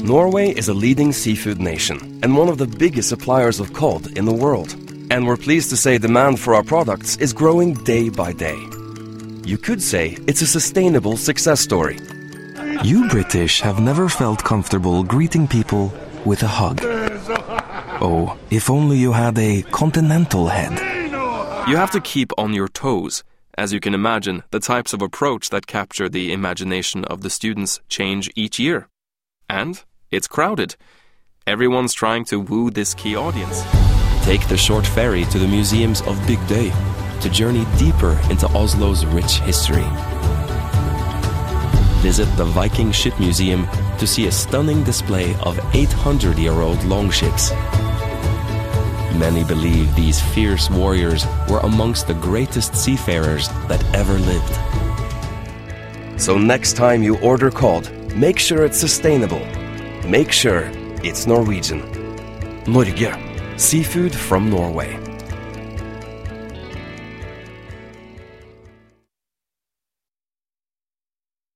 Norway is a leading seafood nation and one of the biggest suppliers of cod in the world. And we're pleased to say demand for our products is growing day by day. You could say it's a sustainable success story. You British have never felt comfortable greeting people with a hug. Oh, if only you had a continental head. You have to keep on your toes. As you can imagine, the types of approach that capture the imagination of the students change each year. And it's crowded. Everyone's trying to woo this key audience. Take the short ferry to the museums of Bygdøy to journey deeper into Oslo's rich history. Visit the Viking Ship Museum to see a stunning display of 800-year-old longships. Many believe these fierce warriors were amongst the greatest seafarers that ever lived. So next time you order cod, make sure it's sustainable. Make sure it's Norwegian. Norge. Seafood from Norway.